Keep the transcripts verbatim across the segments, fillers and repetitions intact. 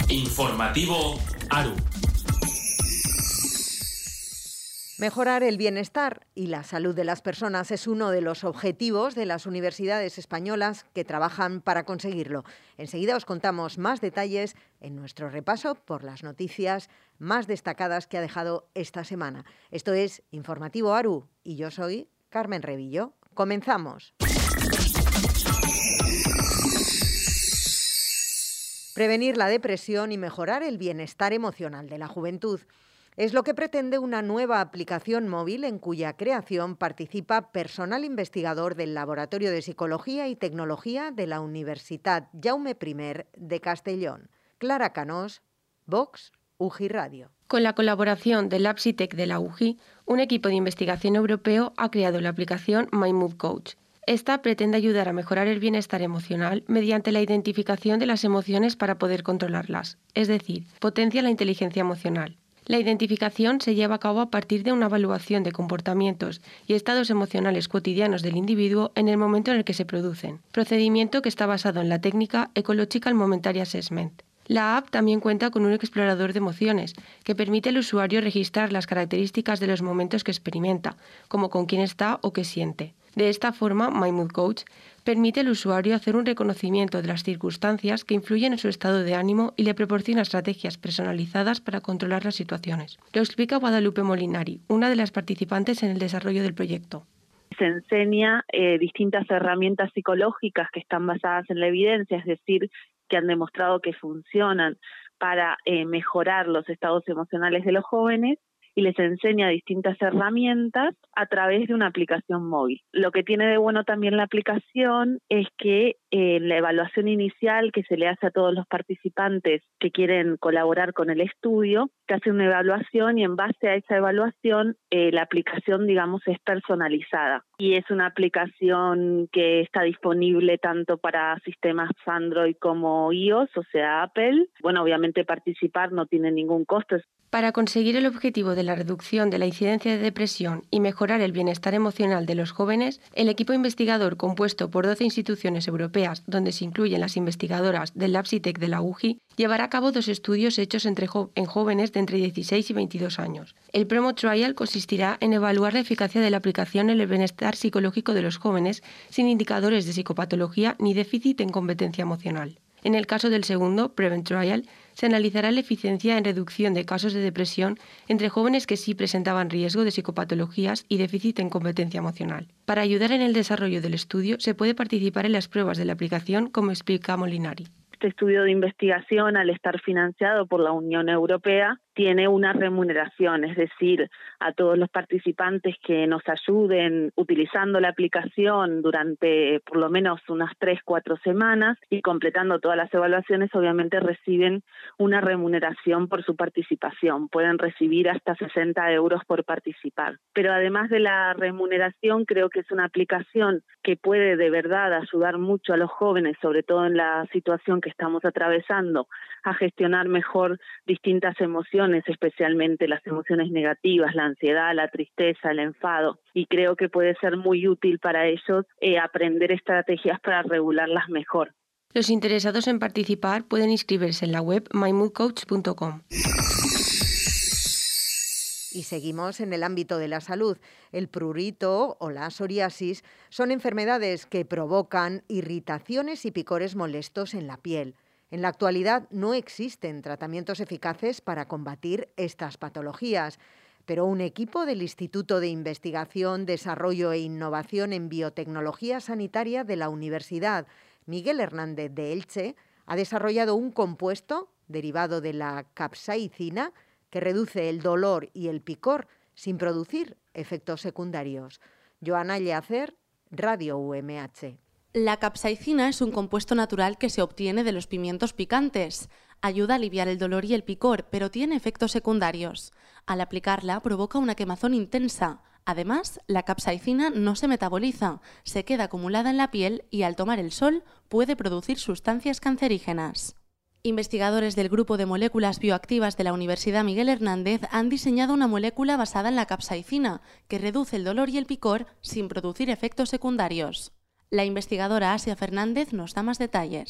Informativo ARU. Mejorar el bienestar y la salud de las personas es uno de los objetivos de las universidades españolas que trabajan para conseguirlo. Enseguida os contamos más detalles en nuestro repaso por las noticias más destacadas que ha dejado esta semana. Esto es Informativo ARU y yo soy Carmen Revillo. Comenzamos. Prevenir la depresión y mejorar el bienestar emocional de la juventud es lo que pretende una nueva aplicación móvil en cuya creación participa personal investigador del Laboratorio de Psicología y Tecnología de la Universitat Jaume I de Castellón. Clara Canós, Vox, U G I Radio. Con la colaboración del LabPsyTech de la U G I, un equipo de investigación europeo ha creado la aplicación My Mood Coach. Esta pretende ayudar a mejorar el bienestar emocional mediante la identificación de las emociones para poder controlarlas, es decir, potencia la inteligencia emocional. La identificación se lleva a cabo a partir de una evaluación de comportamientos y estados emocionales cotidianos del individuo en el momento en el que se producen, procedimiento que está basado en la técnica Ecological Momentary Assessment. La app también cuenta con un explorador de emociones que permite al usuario registrar las características de los momentos que experimenta, como con quién está o qué siente. De esta forma, My Mood Coach permite al usuario hacer un reconocimiento de las circunstancias que influyen en su estado de ánimo y le proporciona estrategias personalizadas para controlar las situaciones. Lo explica Guadalupe Molinari, una de las participantes en el desarrollo del proyecto. Se enseña eh, distintas herramientas psicológicas que están basadas en la evidencia, es decir, que han demostrado que funcionan para eh, mejorar los estados emocionales de los jóvenes, y les enseña distintas herramientas a través de una aplicación móvil. Lo que tiene de bueno también la aplicación es que en eh, la evaluación inicial que se le hace a todos los participantes que quieren colaborar con el estudio, se hace una evaluación y en base a esa evaluación eh, la aplicación, digamos, es personalizada. Y es una aplicación que está disponible tanto para sistemas Android como iOS, o sea, Apple. Bueno, obviamente participar no tiene ningún costo. Para conseguir el objetivo de la reducción de la incidencia de depresión y mejorar el bienestar emocional de los jóvenes, el equipo investigador compuesto por doce instituciones europeas, donde se incluyen las investigadoras del LabPsyTech de la U G I, llevará a cabo dos estudios hechos entre jo- en jóvenes de entre dieciséis y veintidós años. El Promo Trial consistirá en evaluar la eficacia de la aplicación en el bienestar psicológico de los jóvenes sin indicadores de psicopatología ni déficit en competencia emocional. En el caso del segundo, Prevent Trial, se analizará la eficiencia en reducción de casos de depresión entre jóvenes que sí presentaban riesgo de psicopatologías y déficit en competencia emocional. Para ayudar en el desarrollo del estudio, se puede participar en las pruebas de la aplicación, como explica Molinari. Este estudio de investigación, al estar financiado por la Unión Europea, tiene una remuneración, es decir, a todos los participantes que nos ayuden utilizando la aplicación durante por lo menos unas tres, cuatro semanas y completando todas las evaluaciones, obviamente reciben una remuneración por su participación. Pueden recibir hasta sesenta euros por participar. Pero además de la remuneración, creo que es una aplicación que puede de verdad ayudar mucho a los jóvenes, sobre todo en la situación que estamos atravesando, a gestionar mejor distintas emociones, especialmente las emociones negativas, la ansiedad, la tristeza, el enfado, y creo que puede ser muy útil para ellos eh, aprender estrategias para regularlas mejor. Los interesados en participar pueden inscribirse en la web my mood coach punto com. Y seguimos en el ámbito de la salud. El prurito o la psoriasis son enfermedades que provocan irritaciones y picores molestos en la piel. En la actualidad no existen tratamientos eficaces para combatir estas patologías, pero un equipo del Instituto de Investigación, Desarrollo e Innovación en Biotecnología Sanitaria de la Universidad Miguel Hernández de Elche ha desarrollado un compuesto derivado de la capsaicina que reduce el dolor y el picor sin producir efectos secundarios. Joana Llacer, Radio U M H. La capsaicina es un compuesto natural que se obtiene de los pimientos picantes. Ayuda a aliviar el dolor y el picor, pero tiene efectos secundarios. Al aplicarla provoca una quemazón intensa. Además, la capsaicina no se metaboliza, se queda acumulada en la piel y al tomar el sol puede producir sustancias cancerígenas. Investigadores del Grupo de Moléculas Bioactivas de la Universidad Miguel Hernández han diseñado una molécula basada en la capsaicina que reduce el dolor y el picor sin producir efectos secundarios. La investigadora Asia Fernández nos da más detalles.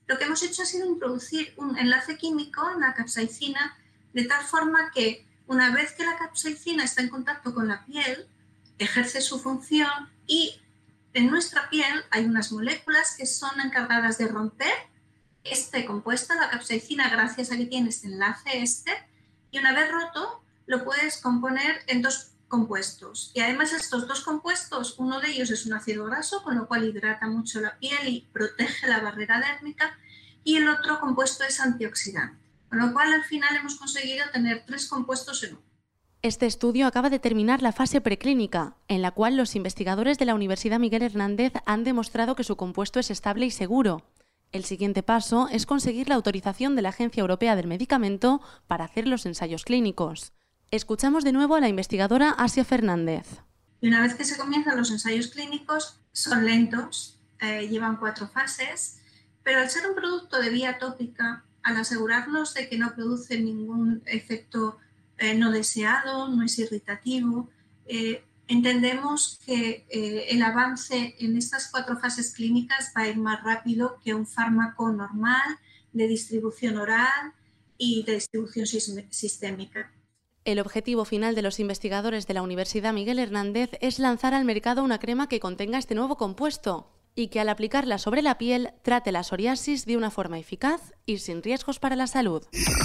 lo que hemos hecho ha sido introducir un enlace químico en la capsaicina de tal forma que una vez que la capsaicina está en contacto con la piel, ejerce su función y en nuestra piel hay unas moléculas que son encargadas de romper este compuesto, la capsaicina, gracias a que tiene este enlace este, y una vez roto lo puedes componer en dos compuestos. Y además estos dos compuestos, uno de ellos es un ácido graso, con lo cual hidrata mucho la piel y protege la barrera dérmica, y el otro compuesto es antioxidante. Con lo cual al final hemos conseguido tener tres compuestos en uno. Este estudio acaba de terminar la fase preclínica, en la cual los investigadores de la Universidad Miguel Hernández han demostrado que su compuesto es estable y seguro. El siguiente paso es conseguir la autorización de la Agencia Europea del Medicamento para hacer los ensayos clínicos. Escuchamos de nuevo a la investigadora Asia Fernández. Y una vez que se comienzan los ensayos clínicos, son lentos, eh, llevan cuatro fases, pero al ser un producto de vía tópica, al asegurarnos de que no produce ningún efecto eh, no deseado, no es irritativo, eh, entendemos que eh, el avance en estas cuatro fases clínicas va a ir más rápido que un fármaco normal de distribución oral y de distribución sistémica. El objetivo final de los investigadores de la Universidad Miguel Hernández es lanzar al mercado una crema que contenga este nuevo compuesto y que al aplicarla sobre la piel trate la psoriasis de una forma eficaz y sin riesgos para la salud.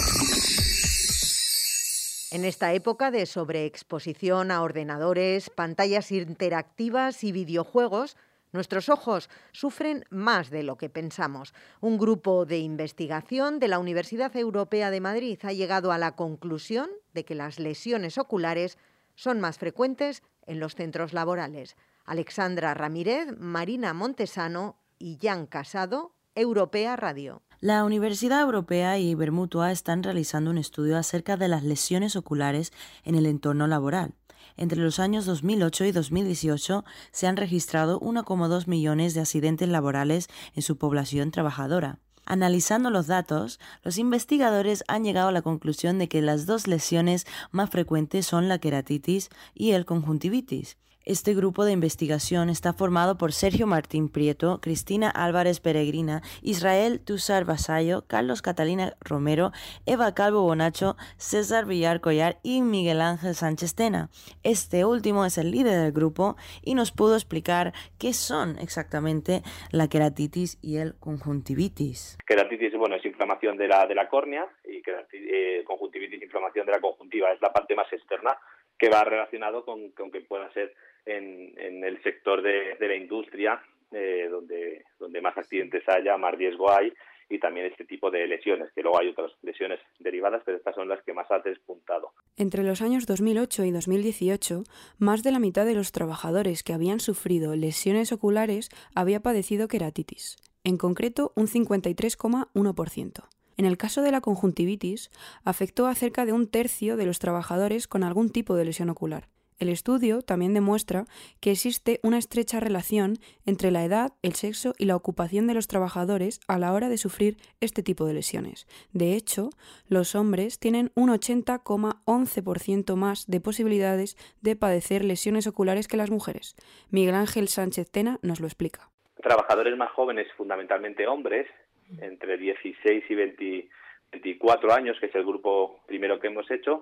En esta época de sobreexposición a ordenadores, pantallas interactivas y videojuegos, nuestros ojos sufren más de lo que pensamos. Un grupo de investigación de la Universidad Europea de Madrid ha llegado a la conclusión de que las lesiones oculares son más frecuentes en los centros laborales. Alexandra Ramírez, Marina Montesano y Jan Casado, Europea Radio. La Universidad Europea y Ibermutua están realizando un estudio acerca de las lesiones oculares en el entorno laboral. Entre los años dos mil ocho y dos mil dieciocho se han registrado uno coma dos millones de accidentes laborales en su población trabajadora. Analizando los datos, los investigadores han llegado a la conclusión de que las dos lesiones más frecuentes son la queratitis y el conjuntivitis. Este grupo de investigación está formado por Sergio Martín Prieto, Cristina Álvarez Peregrina, Israel Tussar Vasallo, Carlos Catalina Romero, Eva Calvo Bonacho, César Villar Collar y Miguel Ángel Sánchez Tena. Este último es el líder del grupo y nos pudo explicar qué son exactamente la queratitis y el conjuntivitis. Queratitis, bueno, es inflamación de la, de la córnea y queratitis, eh, conjuntivitis, inflamación de la conjuntiva, es la parte más externa que va relacionado con, con que pueda ser en, en el sector de, de la industria, eh, donde, donde más accidentes haya, más riesgo hay, y también este tipo de lesiones, que luego hay otras lesiones derivadas, pero estas son las que más ha despuntado. Entre los años dos mil ocho y dos mil dieciocho, más de la mitad de los trabajadores que habían sufrido lesiones oculares había padecido queratitis, en concreto un cincuenta y tres coma uno por ciento. En el caso de la conjuntivitis, afectó a cerca de un tercio de los trabajadores con algún tipo de lesión ocular. El estudio también demuestra que existe una estrecha relación entre la edad, el sexo y la ocupación de los trabajadores a la hora de sufrir este tipo de lesiones. De hecho, los hombres tienen un ochenta coma once por ciento más de posibilidades de padecer lesiones oculares que las mujeres. Miguel Ángel Sánchez Tena nos lo explica. Trabajadores más jóvenes, fundamentalmente hombres, entre dieciséis y veinte, veinticuatro años, que es el grupo primero que hemos hecho,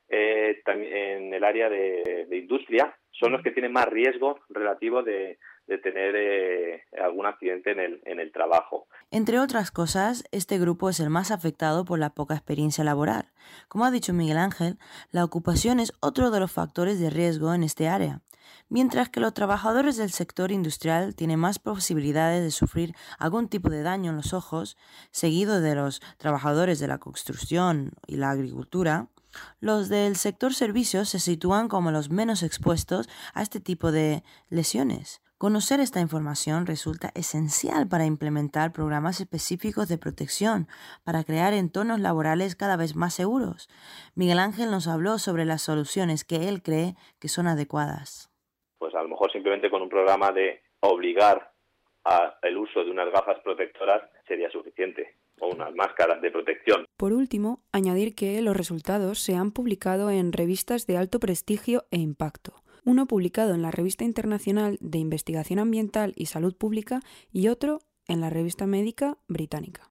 eh, también en el área de, de industria, son los que tienen más riesgo relativo de, de tener eh, algún accidente en el, en el trabajo. Entre otras cosas, este grupo es el más afectado por la poca experiencia laboral. Como ha dicho Miguel Ángel, la ocupación es otro de los factores de riesgo en este área. Mientras que los trabajadores del sector industrial tienen más posibilidades de sufrir algún tipo de daño en los ojos, seguido de los trabajadores de la construcción y la agricultura, los del sector servicios se sitúan como los menos expuestos a este tipo de lesiones. Conocer esta información resulta esencial para implementar programas específicos de protección, para crear entornos laborales cada vez más seguros. Miguel Ángel nos habló sobre las soluciones que él cree que son adecuadas. Pues a lo mejor simplemente con un programa de obligar al uso de unas gafas protectoras sería suficiente, o unas máscaras de protección. Por último, añadir que los resultados se han publicado en revistas de alto prestigio e impacto. Uno publicado en la Revista Internacional de Investigación Ambiental y Salud Pública y otro en la revista médica británica.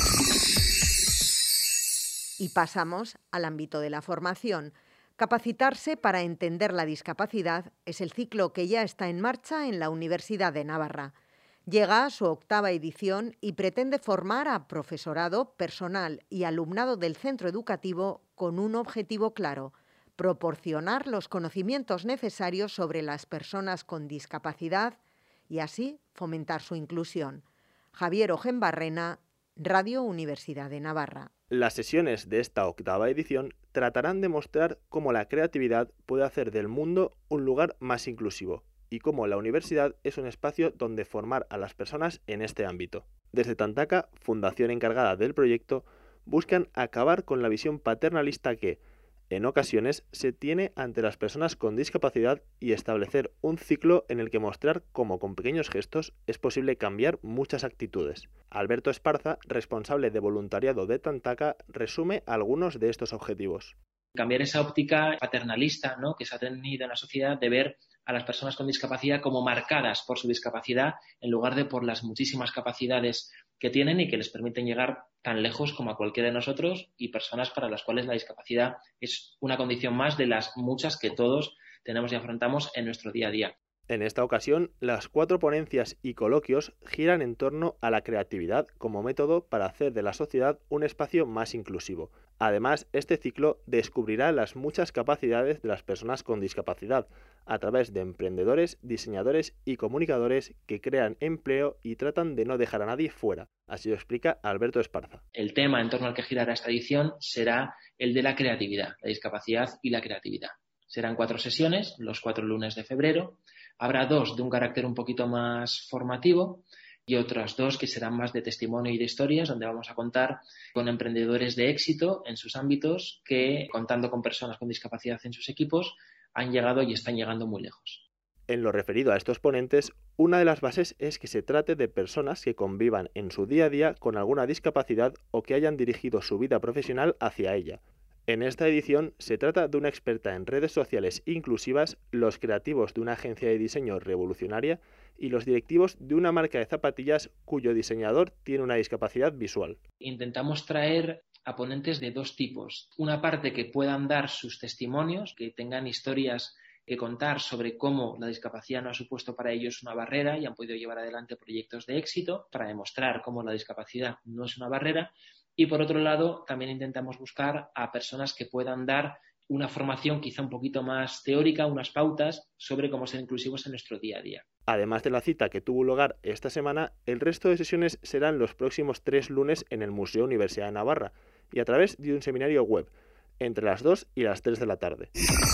Y pasamos al ámbito de la formación. Capacitarse para entender la discapacidad es el ciclo que ya está en marcha en la Universidad de Navarra. Llega a su octava edición y pretende formar a profesorado, personal y alumnado del centro educativo con un objetivo claro: proporcionar los conocimientos necesarios sobre las personas con discapacidad y así fomentar su inclusión. Javier Ojenbarrena, Radio Universidad de Navarra. Las sesiones de esta octava edición tratarán de mostrar cómo la creatividad puede hacer del mundo un lugar más inclusivo y cómo la universidad es un espacio donde formar a las personas en este ámbito. Desde Tantaka, fundación encargada del proyecto, buscan acabar con la visión paternalista que, en ocasiones, se tiene ante las personas con discapacidad y establecer un ciclo en el que mostrar cómo con pequeños gestos es posible cambiar muchas actitudes. Alberto Esparza, responsable de voluntariado de Tantaka, resume algunos de estos objetivos. Cambiar esa óptica paternalista, ¿no?, que se ha tenido en la sociedad de ver a las personas con discapacidad como marcadas por su discapacidad en lugar de por las muchísimas capacidades que tienen y que les permiten llegar tan lejos como a cualquiera de nosotros, y personas para las cuales la discapacidad es una condición más de las muchas que todos tenemos y afrontamos en nuestro día a día. En esta ocasión, las cuatro ponencias y coloquios giran en torno a la creatividad como método para hacer de la sociedad un espacio más inclusivo. Además, este ciclo descubrirá las muchas capacidades de las personas con discapacidad a través de emprendedores, diseñadores y comunicadores que crean empleo y tratan de no dejar a nadie fuera. Así lo explica Alberto Esparza. El tema en torno al que girará esta edición será el de la creatividad, la discapacidad y la creatividad. Serán cuatro sesiones, los cuatro lunes de febrero. Habrá dos de un carácter un poquito más formativo y otras dos que serán más de testimonio y de historias, donde vamos a contar con emprendedores de éxito en sus ámbitos que, contando con personas con discapacidad en sus equipos, han llegado y están llegando muy lejos. En lo referido a estos ponentes, una de las bases es que se trate de personas que convivan en su día a día con alguna discapacidad o que hayan dirigido su vida profesional hacia ella. En esta edición se trata de una experta en redes sociales inclusivas, los creativos de una agencia de diseño revolucionaria y los directivos de una marca de zapatillas cuyo diseñador tiene una discapacidad visual. Intentamos traer a ponentes de dos tipos. Una parte que puedan dar sus testimonios, que tengan historias que contar sobre cómo la discapacidad no ha supuesto para ellos una barrera y han podido llevar adelante proyectos de éxito para demostrar cómo la discapacidad no es una barrera. Y por otro lado, también intentamos buscar a personas que puedan dar una formación quizá un poquito más teórica, unas pautas sobre cómo ser inclusivos en nuestro día a día. Además de la cita que tuvo lugar esta semana, el resto de sesiones serán los próximos tres lunes en el Museo Universidad de Navarra y a través de un seminario web, entre las dos y las tres de la tarde.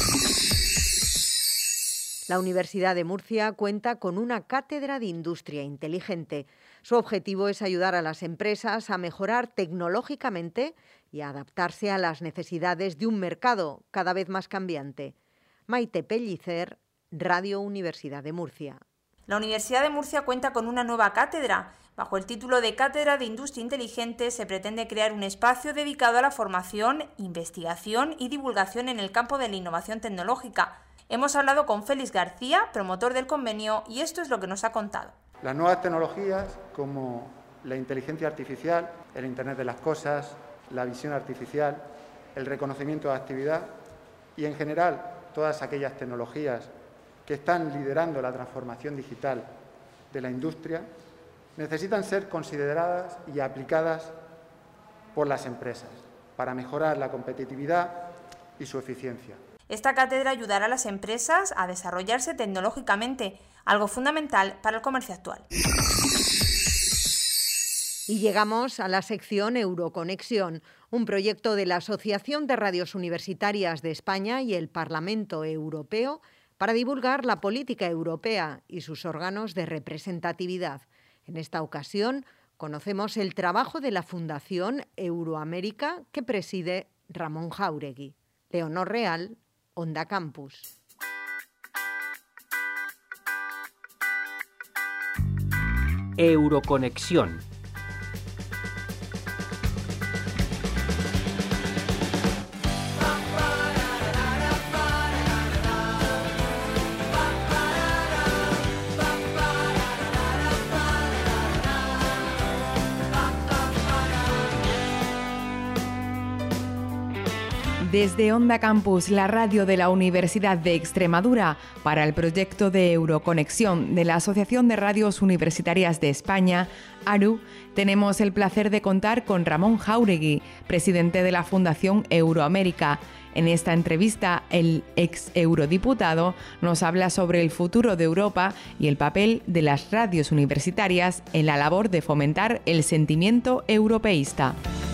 La Universidad de Murcia cuenta con una cátedra de industria inteligente. Su objetivo es ayudar a las empresas a mejorar tecnológicamente y a adaptarse a las necesidades de un mercado cada vez más cambiante. Maite Pellicer, Radio Universidad de Murcia. La Universidad de Murcia cuenta con una nueva cátedra. Bajo el título de Cátedra de Industria Inteligente se pretende crear un espacio dedicado a la formación, investigación y divulgación en el campo de la innovación tecnológica. Hemos hablado con Félix García, promotor del convenio, y esto es lo que nos ha contado. Las nuevas tecnologías como la inteligencia artificial, el Internet de las cosas, la visión artificial, el reconocimiento de actividad y, en general, todas aquellas tecnologías que están liderando la transformación digital de la industria, necesitan ser consideradas y aplicadas por las empresas para mejorar la competitividad y su eficiencia. Esta cátedra ayudará a las empresas a desarrollarse tecnológicamente, algo fundamental para el comercio actual. Y llegamos a la sección Euroconexión, un proyecto de la Asociación de Radios Universitarias de España y el Parlamento Europeo para divulgar la política europea y sus órganos de representatividad. En esta ocasión conocemos el trabajo de la Fundación Euroamérica que preside Ramón Jáuregui. Leonor Real, Onda Campus. Euroconexión. Desde Onda Campus, la radio de la Universidad de Extremadura, para el proyecto de Euroconexión de la Asociación de Radios Universitarias de España, ARU, tenemos el placer de contar con Ramón Jáuregui, presidente de la Fundación Euroamérica. En esta entrevista, el ex eurodiputado nos habla sobre el futuro de Europa y el papel de las radios universitarias en la labor de fomentar el sentimiento europeísta.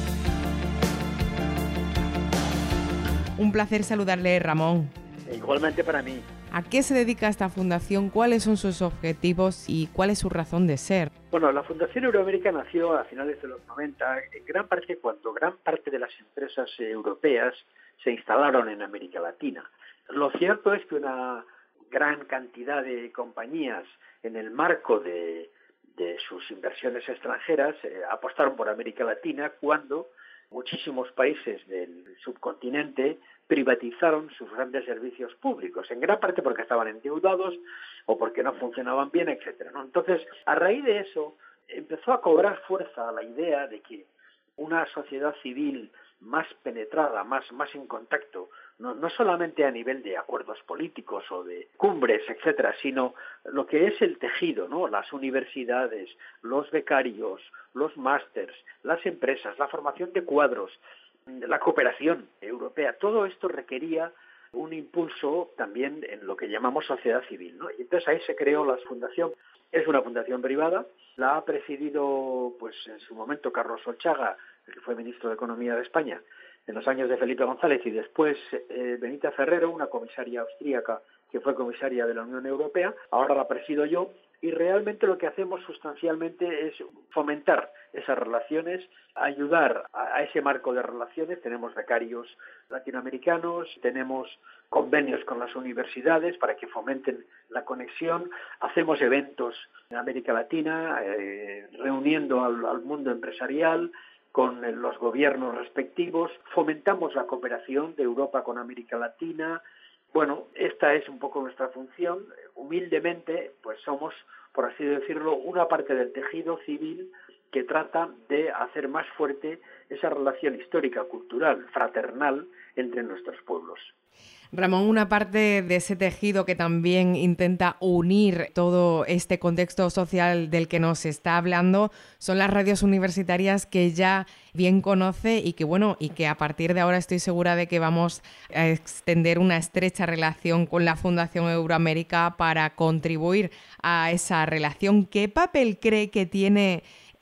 Un placer saludarle, Ramón. Igualmente para mí. ¿A qué se dedica esta fundación? ¿Cuáles son sus objetivos y cuál es su razón de ser? Bueno, la Fundación Euroamérica nació a finales de los noventa, en gran parte cuando gran parte de las empresas europeas se instalaron en América Latina. Lo cierto es que una gran cantidad de compañías, en el marco de, de sus inversiones extranjeras, eh, apostaron por América Latina cuando muchísimos países del subcontinente privatizaron sus grandes servicios públicos, en gran parte porque estaban endeudados o porque no funcionaban bien, etcétera, ¿no? Entonces, a raíz de eso, empezó a cobrar fuerza la idea de que una sociedad civil más penetrada, más, más en contacto, no, no solamente a nivel de acuerdos políticos o de cumbres, etcétera, sino lo que es el tejido, ¿no? Las universidades, los becarios, los másters, las empresas, la formación de cuadros, la cooperación europea, todo esto requería un impulso también en lo que llamamos sociedad civil, ¿no? Y entonces ahí se creó la fundación. Es una fundación privada, la ha presidido pues en su momento Carlos Solchaga, el que fue ministro de Economía de España, en los años de Felipe González, y después eh, Benita Ferrero, una comisaria austríaca que fue comisaria de la Unión Europea. Ahora la presido yo, y realmente lo que hacemos sustancialmente es fomentar esas relaciones, ayudar a, a ese marco de relaciones. Tenemos becarios latinoamericanos, tenemos convenios con las universidades para que fomenten la conexión, hacemos eventos en América Latina, eh, reuniendo al, al mundo empresarial, con los gobiernos respectivos, fomentamos la cooperación de Europa con América Latina. Bueno, esta es un poco nuestra función. Humildemente, pues somos, por así decirlo, una parte del tejido civil que trata de hacer más fuerte esa relación histórica, cultural, fraternal entre nuestros pueblos. Ramón, una parte de ese tejido que también intenta unir todo este contexto social del que nos está hablando son las radios universitarias que ya bien conoce y que, bueno, y que a partir de ahora estoy segura de que vamos a extender una estrecha relación con la Fundación Euroamérica para contribuir a esa relación. ¿Qué papel cree que tiene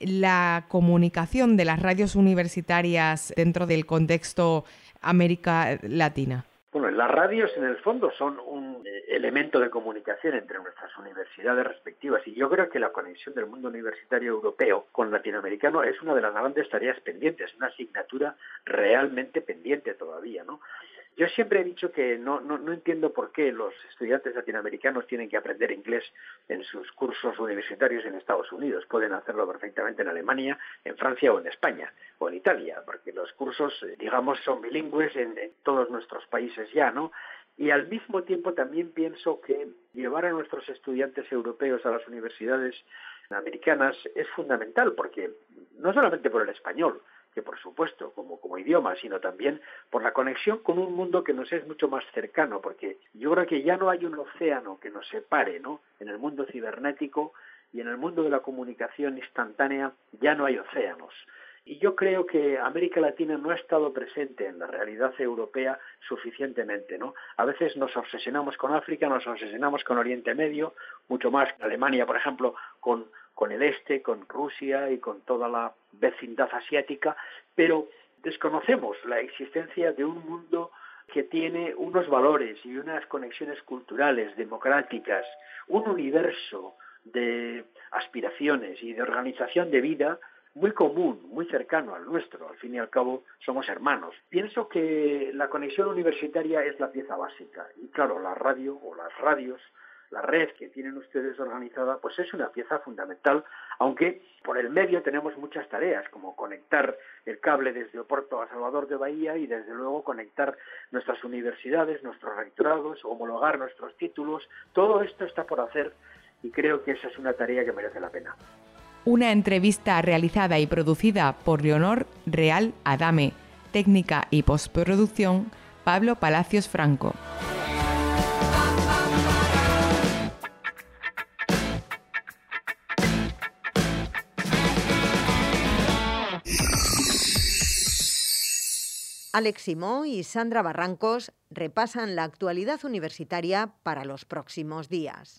la comunicación de las radios universitarias dentro del contexto América Latina? Bueno, las radios en el fondo son un elemento de comunicación entre nuestras universidades respectivas, y yo creo que la conexión del mundo universitario europeo con latinoamericano es una de las grandes tareas pendientes, una asignatura realmente pendiente todavía, ¿no? Yo siempre he dicho que no, no, no entiendo por qué los estudiantes latinoamericanos tienen que aprender inglés en sus cursos universitarios en Estados Unidos. Pueden hacerlo perfectamente en Alemania, en Francia o en España o en Italia, porque los cursos, digamos, son bilingües en, en todos nuestros países ya, ¿no? Y al mismo tiempo también pienso que llevar a nuestros estudiantes europeos a las universidades americanas es fundamental, porque no solamente por el español, que por supuesto como, como idioma, sino también por la conexión con un mundo que nos es mucho más cercano, porque yo creo que ya no hay un océano que nos separe, ¿no? En el mundo cibernético y en el mundo de la comunicación instantánea ya no hay océanos. Y yo creo que América Latina no ha estado presente en la realidad europea suficientemente, ¿no? A veces nos obsesionamos con África, nos obsesionamos con Oriente Medio, mucho más Alemania, por ejemplo, con, con el este, con Rusia y con toda la vecindad asiática, pero desconocemos la existencia de un mundo que tiene unos valores y unas conexiones culturales, democráticas, un universo de aspiraciones y de organización de vida muy común, muy cercano al nuestro. Al fin y al cabo somos hermanos. Pienso que la conexión universitaria es la pieza básica, y claro, la radio o las radios, la red que tienen ustedes organizada, pues es una pieza fundamental, aunque por el medio tenemos muchas tareas, como conectar el cable desde Oporto a Salvador de Bahía y desde luego conectar nuestras universidades, nuestros rectorados, homologar nuestros títulos. Todo esto está por hacer y creo que esa es una tarea que merece la pena. Una entrevista realizada y producida por Leonor Real Adame, técnica y postproducción Pablo Palacios Franco. Alex Simó y Sandra Barrancos repasan la actualidad universitaria para los próximos días.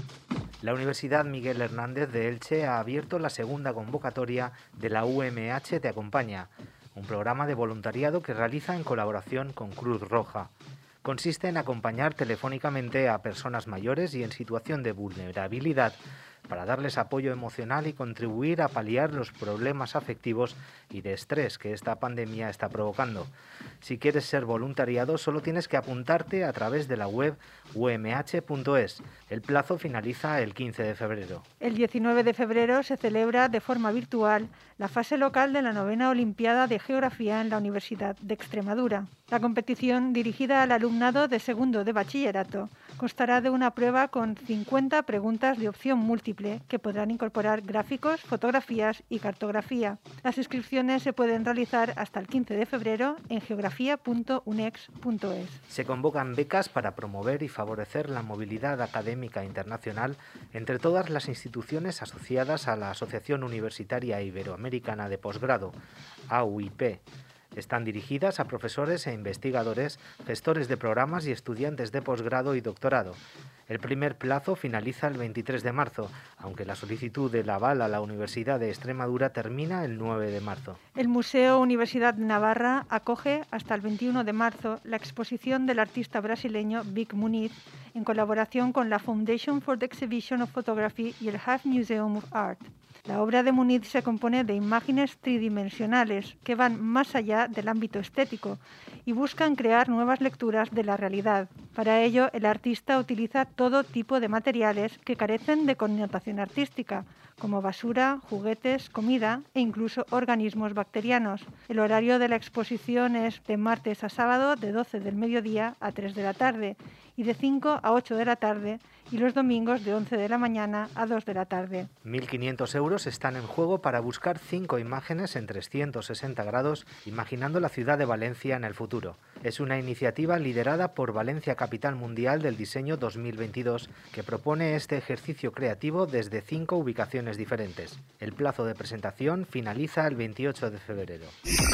La Universidad Miguel Hernández de Elche ha abierto la segunda convocatoria de la U M H Te Acompaña, un programa de voluntariado que realiza en colaboración con Cruz Roja. Consiste en acompañar telefónicamente a personas mayores y en situación de vulnerabilidad para darles apoyo emocional y contribuir a paliar los problemas afectivos y de estrés que esta pandemia está provocando. Si quieres ser voluntariado, solo tienes que apuntarte a través de la web u m h punto es. El plazo finaliza el quince de febrero. El diecinueve de febrero se celebra de forma virtual la fase local de la novena Olimpiada de Geografía en la Universidad de Extremadura. La competición, dirigida al alumnado de segundo de bachillerato, constará de una prueba con cincuenta preguntas de opción múltiple que podrán incorporar gráficos, fotografías y cartografía. Las inscripciones se pueden realizar hasta el quince de febrero en geografía punto unex punto es. Se convocan becas para promover y favorecer la movilidad académica internacional entre todas las instituciones asociadas a la Asociación Universitaria Iberoamericana de Posgrado, A U I P. Están dirigidas a profesores e investigadores, gestores de programas y estudiantes de posgrado y doctorado. El primer plazo finaliza el veintitrés de marzo, aunque la solicitud del aval a la Universidad de Extremadura termina el nueve de marzo. El Museo Universidad de Navarra acoge hasta el veintiuno de marzo la exposición del artista brasileño Vic Muniz en colaboración con la Foundation for the Exhibition of Photography y el Half Museum of Art. La obra de Muniz se compone de imágenes tridimensionales que van más allá del ámbito estético y buscan crear nuevas lecturas de la realidad. Para ello, el artista utiliza todo tipo de materiales que carecen de connotación artística, como basura, juguetes, comida e incluso organismos bacterianos. El horario de la exposición es de martes a sábado de doce del mediodía a tres de la tarde y de cinco a ocho de la tarde, y los domingos de once de la mañana a dos de la tarde. mil quinientos euros están en juego para buscar cinco imágenes en trescientos sesenta grados, imaginando la ciudad de Valencia en el futuro. Es una iniciativa liderada por Valencia Capital Mundial del Diseño dos mil veintidós, que propone este ejercicio creativo desde cinco ubicaciones diferentes. El plazo de presentación finaliza el veintiocho de febrero.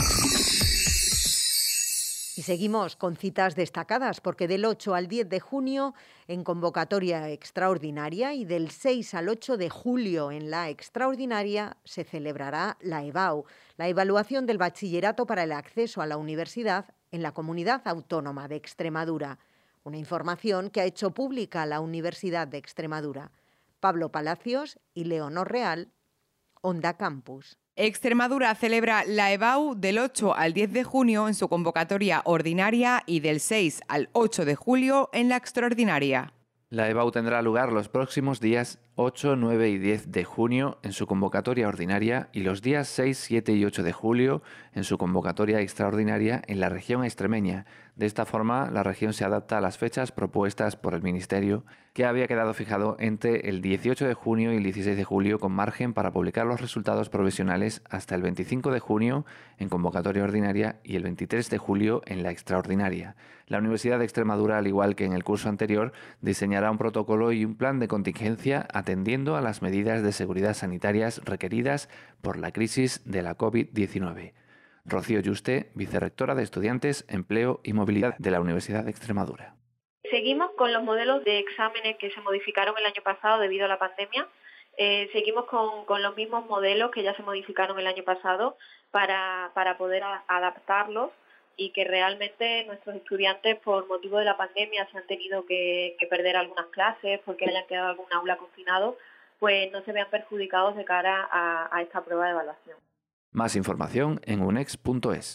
Y seguimos con citas destacadas, porque del ocho al diez de junio en convocatoria extraordinaria y del seis al ocho de julio en la extraordinaria se celebrará la EBAU, la evaluación del bachillerato para el acceso a la universidad en la Comunidad Autónoma de Extremadura. Una información que ha hecho pública la Universidad de Extremadura. Pablo Palacios y Leonor Real, Onda Campus. Extremadura celebra la EBAU del ocho al diez de junio en su convocatoria ordinaria y del seis al ocho de julio en la extraordinaria. La EBAU tendrá lugar los próximos días ocho, nueve y diez de junio en su convocatoria ordinaria y los días seis, siete y ocho de julio en su convocatoria extraordinaria en la región extremeña. De esta forma, la región se adapta a las fechas propuestas por el Ministerio, que había quedado fijado entre el dieciocho de junio y el dieciséis de julio, con margen para publicar los resultados provisionales hasta el veinticinco de junio en convocatoria ordinaria y el veintitrés de julio en la extraordinaria. La Universidad de Extremadura, al igual que en el curso anterior, diseñará un protocolo y un plan de contingencia atendiendo a las medidas de seguridad sanitarias requeridas por la crisis de la COVID diecinueve. Rocío Yuste, vicerrectora de Estudiantes, Empleo y Movilidad de la Universidad de Extremadura. Seguimos con los modelos de exámenes que se modificaron el año pasado debido a la pandemia. Eh, seguimos con, con los mismos modelos que ya se modificaron el año pasado para, para poder a, adaptarlos y que realmente nuestros estudiantes, por motivo de la pandemia, se han tenido que, que perder algunas clases porque hayan quedado algún aula confinado, pues no se vean perjudicados de cara a, a esta prueba de evaluación. Más información en unex punto es.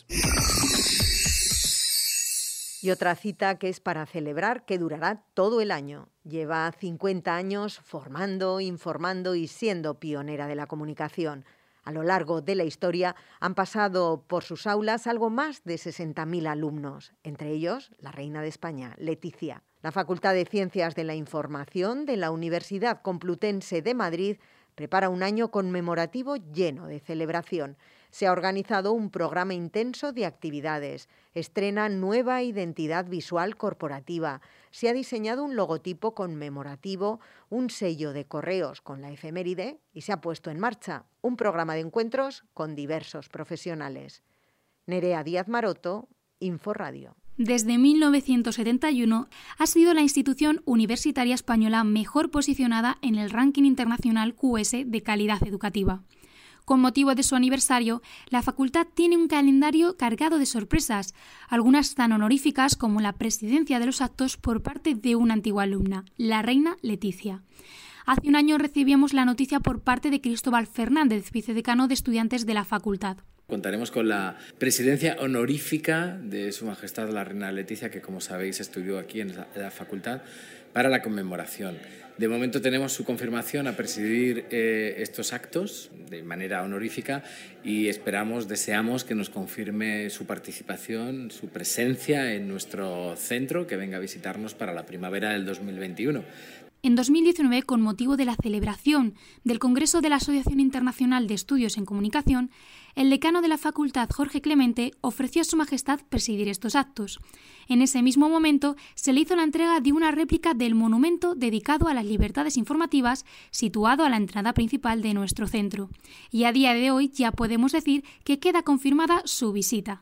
Y otra cita que es para celebrar, que durará todo el año. Lleva cincuenta años formando, informando y siendo pionera de la comunicación. A lo largo de la historia han pasado por sus aulas algo más de sesenta mil alumnos, entre ellos la reina de España, Leticia. La Facultad de Ciencias de la Información de la Universidad Complutense de Madrid prepara un año conmemorativo lleno de celebración. Se ha organizado un programa intenso de actividades. Estrena nueva identidad visual corporativa. Se ha diseñado un logotipo conmemorativo, un sello de correos con la efeméride y se ha puesto en marcha un programa de encuentros con diversos profesionales. Nerea Díaz Maroto, Inforradio. Desde mil novecientos setenta y uno ha sido la institución universitaria española mejor posicionada en el ranking internacional Q S de calidad educativa. Con motivo de su aniversario, la facultad tiene un calendario cargado de sorpresas, algunas tan honoríficas como la presidencia de los actos por parte de una antigua alumna, la reina Leticia. Hace un año recibíamos la noticia por parte de Cristóbal Fernández, vicedecano de estudiantes de la facultad. Contaremos con la presidencia honorífica de Su Majestad la Reina Leticia, que como sabéis estudió aquí en la, en la facultad, para la conmemoración. De momento tenemos su confirmación a presidir eh, estos actos de manera honorífica y esperamos, deseamos que nos confirme su participación, su presencia en nuestro centro, que venga a visitarnos para la primavera del dos mil veintiuno. En dos mil diecinueve, con motivo de la celebración del Congreso de la Asociación Internacional de Estudios en Comunicación, el decano de la facultad, Jorge Clemente, ofreció a Su Majestad presidir estos actos. En ese mismo momento se le hizo la entrega de una réplica del monumento dedicado a las libertades informativas situado a la entrada principal de nuestro centro. Y a día de hoy ya podemos decir que queda confirmada su visita.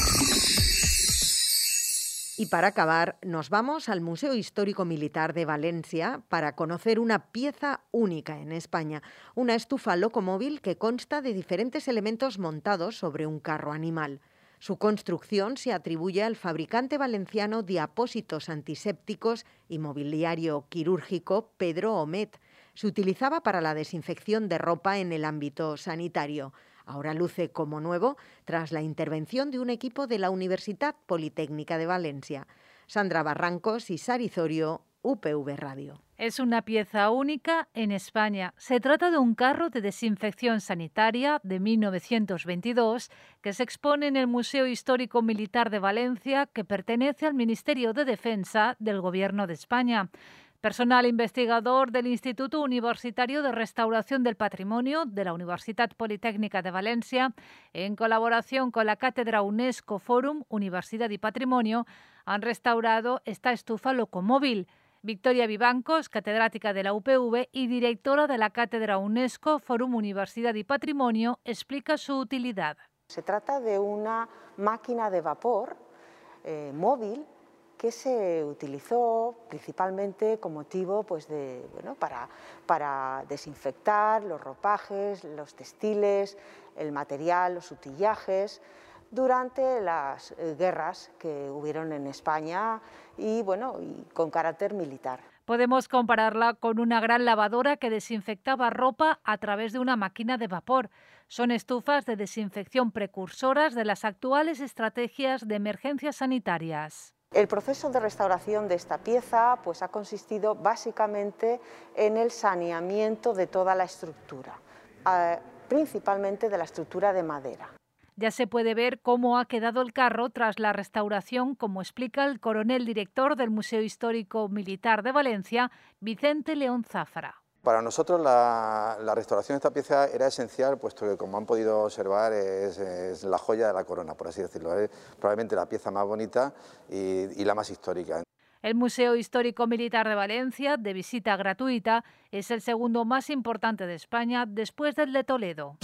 Y para acabar, nos vamos al Museo Histórico Militar de Valencia para conocer una pieza única en España, una estufa locomóvil que consta de diferentes elementos montados sobre un carro animal. Su construcción se atribuye al fabricante valenciano de apósitos antisépticos y mobiliario quirúrgico Pedro Omet. Se utilizaba para la desinfección de ropa en el ámbito sanitario. Ahora luce como nuevo tras la intervención de un equipo de la Universidad Politécnica de Valencia. Sandra Barrancos y Sari Zorio, U P V Radio. Es una pieza única en España. Se trata de un carro de desinfección sanitaria de mil novecientos veintidós que se expone en el Museo Histórico Militar de Valencia, que pertenece al Ministerio de Defensa del Gobierno de España. Personal investigador del Instituto Universitario de Restauración del Patrimonio de la Universidad Politécnica de Valencia, en colaboración con la Cátedra UNESCO Forum Universidad y Patrimonio, han restaurado esta estufa locomóvil. Victoria Vivancos, catedrática de la U P V y directora de la Cátedra UNESCO Forum Universidad y Patrimonio, explica su utilidad. Se trata de una máquina de vapor eh, móvil que se utilizó principalmente con motivo pues, de, bueno, para, para desinfectar los ropajes, los textiles, el material, los utillajes, durante las eh, guerras que hubieron en España y, bueno, y con carácter militar. Podemos compararla con una gran lavadora que desinfectaba ropa a través de una máquina de vapor. Son estufas de desinfección precursoras de las actuales estrategias de emergencias sanitarias. El proceso de restauración de esta pieza pues, ha consistido básicamente en el saneamiento de toda la estructura, eh, principalmente de la estructura de madera. Ya se puede ver cómo ha quedado el carro tras la restauración, como explica el coronel director del Museo Histórico Militar de Valencia, Vicente León Zafra. Para nosotros la, la restauración de esta pieza era esencial, puesto que, como han podido observar, es, es la joya de la corona, por así decirlo. Es probablemente la pieza más bonita y, y la más histórica. El Museo Histórico Militar de Valencia, de visita gratuita, es el segundo más importante de España después del de Toledo.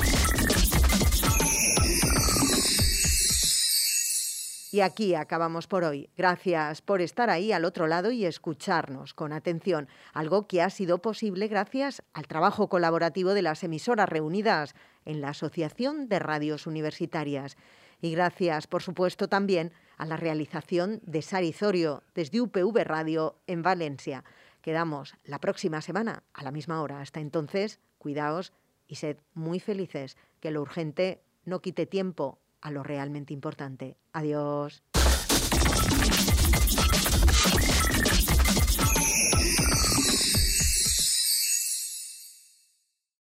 Y aquí acabamos por hoy. Gracias por estar ahí al otro lado y escucharnos con atención, algo que ha sido posible gracias al trabajo colaborativo de las emisoras reunidas en la Asociación de Radios Universitarias. Y gracias, por supuesto, también a la realización de Sari Zorio desde U P V Radio en Valencia. Quedamos la próxima semana a la misma hora. Hasta entonces, cuidaos y sed muy felices. Que lo urgente no quite tiempo a lo realmente importante. Adiós.